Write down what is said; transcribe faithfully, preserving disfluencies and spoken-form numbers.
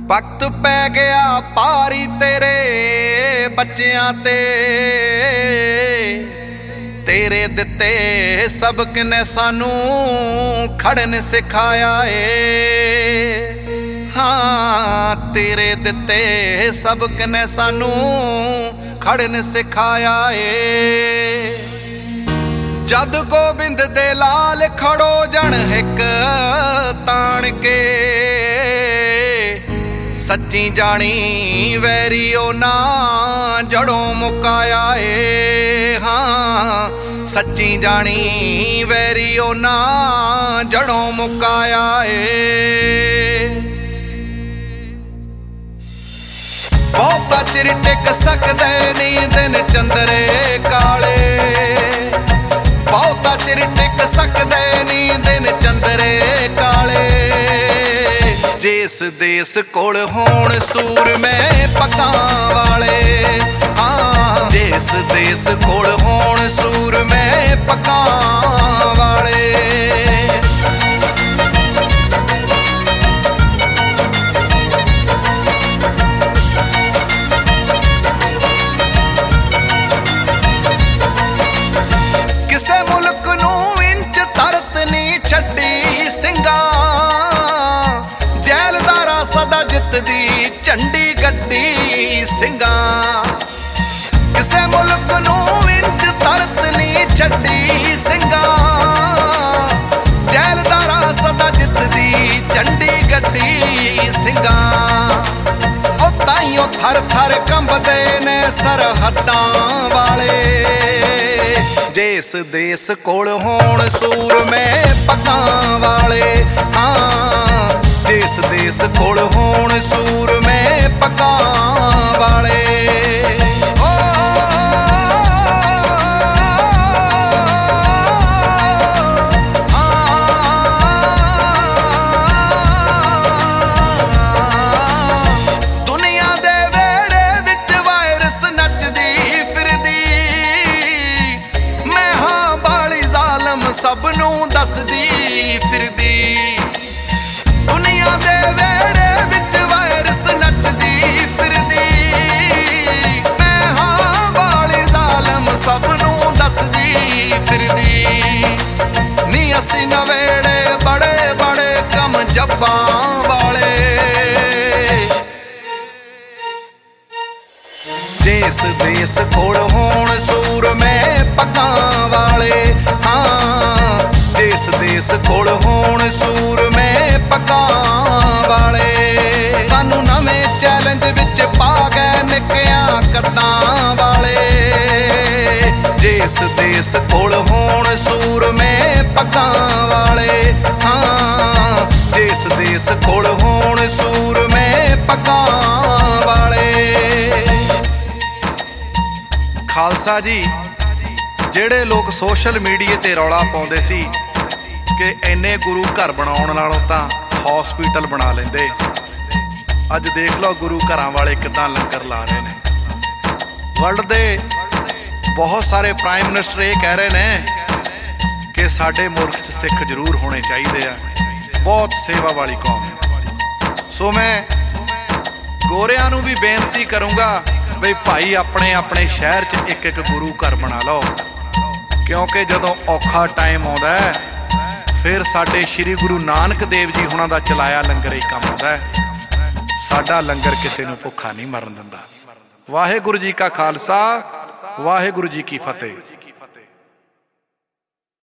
वक्त पै गया पारी तेरे बच्चियां ते तेरे दिते सबक ने सानू खड़न सिखाया है। हाँ तेरे दिते सबक ने सानू खड़न सिखाया है। जद गोबिंद दे लाल खड़ो जन हिक तान के सच्ची जानी वैरियो ना जड़ों मुकाया है। हाँ सच्ची जानी वैरियो ना जड़ों मुकाया है। बहुता चिर टिक सकदे नी दिन चंदरे काले, बहुता चिर टिक सकदे नी दिन चंदरे काले। जिस देश कोल होण सूर में पकां वाले, हाँ जिस देश कोल होण सूर में पकां वाले। किसे मुल्क नूं इंच तरत नहीं छड्डी सिंगा, जैलदारा सदा जितदी झंडी गड्डी सिंगा। किसे मुल्क नूं इंच तरत नहीं छड्डी सिंगा, जैलदारा सदा जितदी झंडी गड्डी सिंगा। ओ ताइयों थर थर कंबदे ने सरहदां वाले। जिस देश कोल होण सूर में पकां वाले, हाँ जिस देश कोल होण सूर में पकां वाले। ओ दुनिया दे वेड़े विच वायरस नचदी फिरदी, मैं हां बाली जालम सबनू दसदी फिरदी। दुनिया दे वेड़े विच वायरस नचदी फिरदी, मैं हां बाली जालम सबनू दसदी फिरदी। नी असी नवेड़े बड़े बड़े कम जब्बां वाले। जिस देश कोल होण सूर में पकां वाले, हाँ जिस देश कोल होण सूर में पकां वाले। सानू नवें चैलेंज विच पा गए निक्कियां कद्दां वाले। जिस देश कोल होण सूर में पकां वाले, हाँ जिस देश कोल होण सूर में पकां वाले। खालसा जी ਜਿਹੜੇ ਲੋਕ ਸੋਸ਼ਲ ਮੀਡੀਆ ਤੇ ਰੌਲਾ ਪਾਉਂਦੇ ਸੀ ਕਿ ਇੰਨੇ ਗੁਰੂ ਘਰ ਬਣਾਉਣ ਨਾਲੋਂ ਤਾਂ ਹਸਪੀਟਲ ਬਣਾ ਲੈਂਦੇ, ਅੱਜ ਦੇਖ ਲਓ ਗੁਰੂ ਘਰਾਂ ਵਾਲੇ ਕਿੱਦਾਂ ਲੰਗਰ ਲਾ ਰਹੇ ਨੇ। ਵਰਲਡ ਦੇ ਬਹੁਤ ਸਾਰੇ ਪ੍ਰਾਈਮ ਮਿਨਿਸਟਰ ਇਹ ਕਹਿ ਰਹੇ ਨੇ ਕਿ ਸਾਡੇ ਮੁਲਕ 'ਚ ਸਿੱਖ ਜ਼ਰੂਰ ਹੋਣੇ ਚਾਹੀਦੇ ਆ, ਬਹੁਤ ਸੇਵਾ ਵਾਲੀ ਕੌਮ ਹੈ। ਸੋ ਮੈਂ ਗੋਰਿਆਂ ਨੂੰ ਵੀ ਬੇਨਤੀ ਕਰੂੰਗਾ ਬਈ ਭਾਈ ਆਪਣੇ ਆਪਣੇ ਸ਼ਹਿਰ 'ਚ ਇੱਕ ਇੱਕ ਗੁਰੂ ਘਰ ਬਣਾ ਲਓ, ਕਿਉਂਕਿ ਜਦੋਂ ਔਖਾ ਟਾਈਮ ਆਉਂਦਾ ਫਿਰ ਸਾਡੇ ਸ਼੍ਰੀ ਗੁਰੂ ਨਾਨਕ ਦੇਵ ਜੀ ਹੁਣਾਂ ਦਾ ਚਲਾਇਆ ਲੰਗਰ ਹੀ ਕੰਮ ਆਉਂਦਾ। ਸਾਡਾ ਲੰਗਰ ਕਿਸੇ ਨੂੰ ਭੁੱਖਾ ਨਹੀਂ ਮਰਨ ਦਿੰਦਾ। ਵਾਹਿਗੁਰੂ ਜੀ ਕਾ ਖਾਲਸਾ, ਵਾਹਿਗੁਰੂ ਜੀ ਕੀ ਫਤਿਹ।